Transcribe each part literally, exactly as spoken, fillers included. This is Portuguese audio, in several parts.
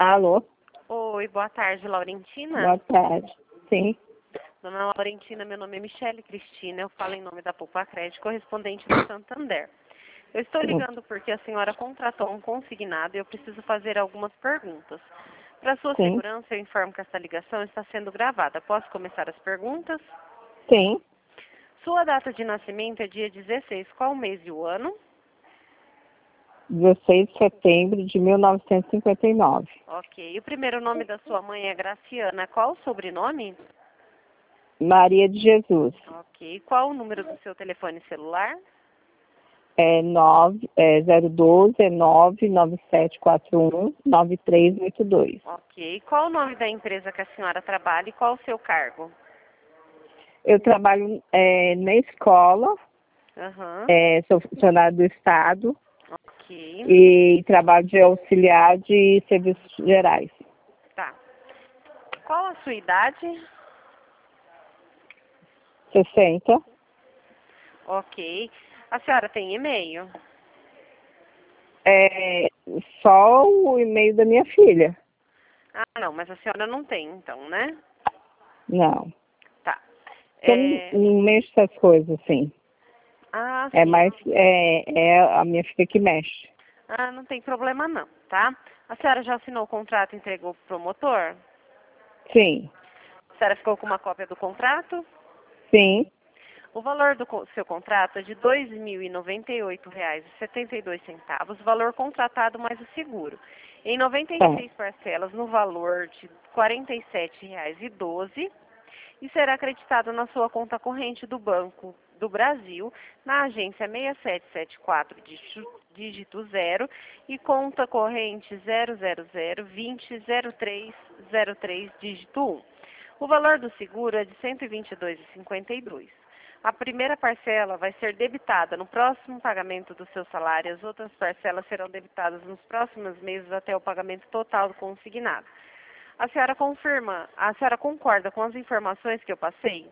Alô? Oi, boa tarde, Laurentina. Boa tarde. Sim, Dona Laurentina, meu nome é Michele Cristina, eu falo em nome da Poupa Crédito, correspondente do Santander. Eu estou sim, ligando porque a senhora contratou um consignado e eu preciso fazer algumas perguntas. Para sua sim, segurança, eu informo que essa ligação está sendo gravada. Posso começar as perguntas? sim. Sua data de nascimento é dia dezesseis. Qual o mês e o ano? dezesseis de setembro de mil novecentos e cinquenta e nove. Ok. O primeiro nome da sua mãe é Graciana. Qual o sobrenome? Maria de Jesus. Ok. Qual o número do seu telefone celular? É, nove, é zero doze, é nove nove sete quatro um nove três oito dois. Ok. Qual o nome da empresa que a senhora trabalha e qual o seu cargo? Eu trabalho é, na escola, Aham. é, sou funcionário do Estado Ok. e trabalho de auxiliar de serviços gerais. Tá. Qual a sua idade? sessenta. Ok. A senhora tem e-mail? É, só o e-mail da minha filha. Ah, não, mas a senhora não tem, então, né? Não. Tá. Eu não, É... não mexo essas coisas, assim. Ah, É sim. mais é, é a minha filha que mexe. Ah, não tem problema não, tá? A senhora já assinou o contrato e entregou pro promotor? Sim, A senhora ficou com uma cópia do contrato? sim, O valor do co- seu contrato é de dois mil e noventa e oito reais e setenta e dois centavos, valor contratado mais o seguro. Em noventa e tá, seis parcelas no valor de quarenta e sete reais e doze e será acreditado na sua conta corrente do Banco do Brasil, na agência seis sete sete quatro, dígito dígito zero e conta corrente zero zero zero vinte zero três zero três, dígito um. O valor do seguro é de cento e vinte e dois reais e cinquenta e dois centavos. A primeira parcela vai ser debitada no próximo pagamento do seu salário, as outras parcelas serão debitadas nos próximos meses até o pagamento total do consignado. A senhora confirma, a senhora concorda com as informações que eu passei?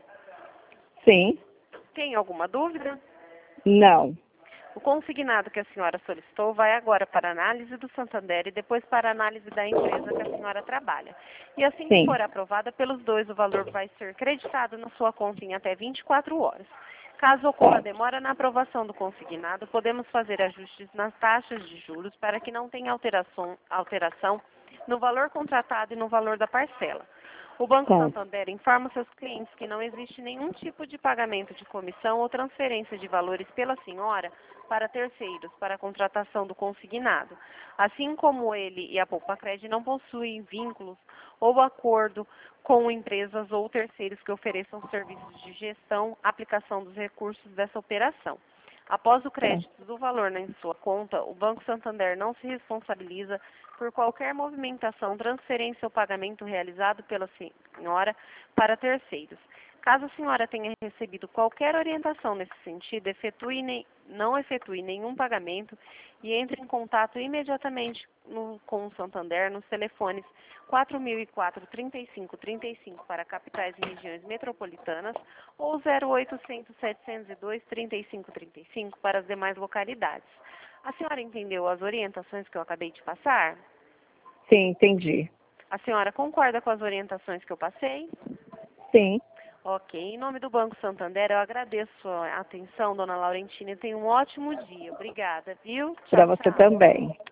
sim, Tem alguma dúvida? não, O consignado que a senhora solicitou vai agora para a análise do Santander e depois para a análise da empresa que a senhora trabalha. E assim que sim, for aprovada pelos dois, o valor vai ser creditado na sua conta em até vinte e quatro horas. Caso ocorra tá, demora na aprovação do consignado, podemos fazer ajustes nas taxas de juros para que não tenha alteração, alteração no valor contratado e no valor da parcela. O Banco tá, Santander informa seus clientes que não existe nenhum tipo de pagamento de comissão ou transferência de valores pela senhora para terceiros para a contratação do consignado. Assim como ele e a Poupacred não possuem vínculos ou acordo com empresas ou terceiros que ofereçam serviços de gestão, aplicação dos recursos dessa operação. Após o tá, crédito do valor em sua conta, o Banco Santander não se responsabiliza por qualquer movimentação, transferência ou pagamento realizado pela senhora para terceiros. Caso a senhora tenha recebido qualquer orientação nesse sentido, efetue nem, não efetue nenhum pagamento e entre em contato imediatamente no, com o Santander nos telefones quatro mil e quatro, trinta e cinco trinta e cinco para capitais e regiões metropolitanas ou zero oitocentos, setecentos e dois, trinta e cinco trinta e cinco para as demais localidades. A senhora entendeu as orientações que eu acabei de passar? sim, entendi. A senhora concorda com as orientações que eu passei? Sim, Ok. Em nome do Banco Santander, eu agradeço a atenção, dona Laurentina, e tenha um ótimo dia. Obrigada, viu? para Tchau, você tchau. também.